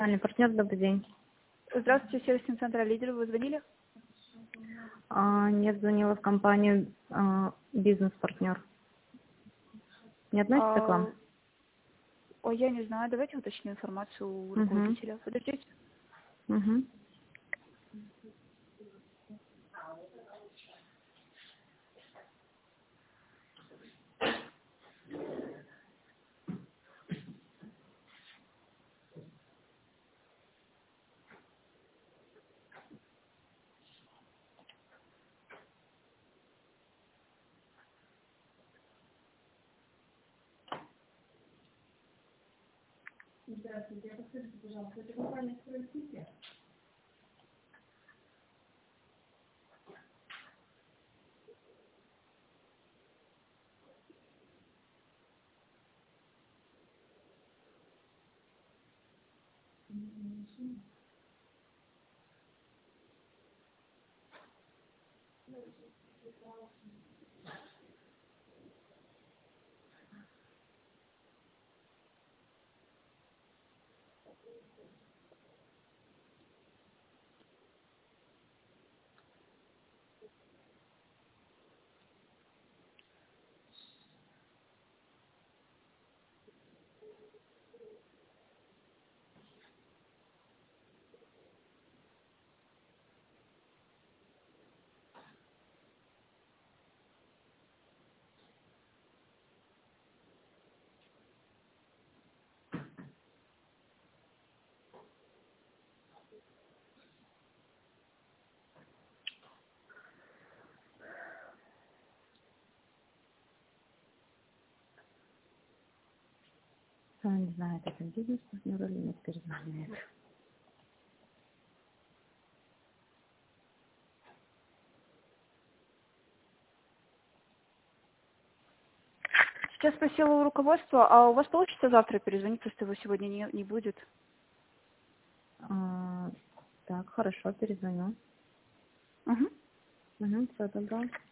Партнер, добрый день. Здравствуйте, сервисный центр «Лидер». Вы звонили? Нет, звонила в компанию «Бизнес-партнер». Не относится к вам? Ой, я не знаю. Давайте уточню информацию у руководителя. Подождите. Угу. Здравствуйте, подскажите, пожалуйста, это компания «Стройсити»? Не знаю, это бизнес-партнер или нет, перезванивает. Сейчас спросила у руководства, а у вас получится завтра перезвонить, просто его сегодня не будет? Так, хорошо, перезвоню. Угу. Всего доброго.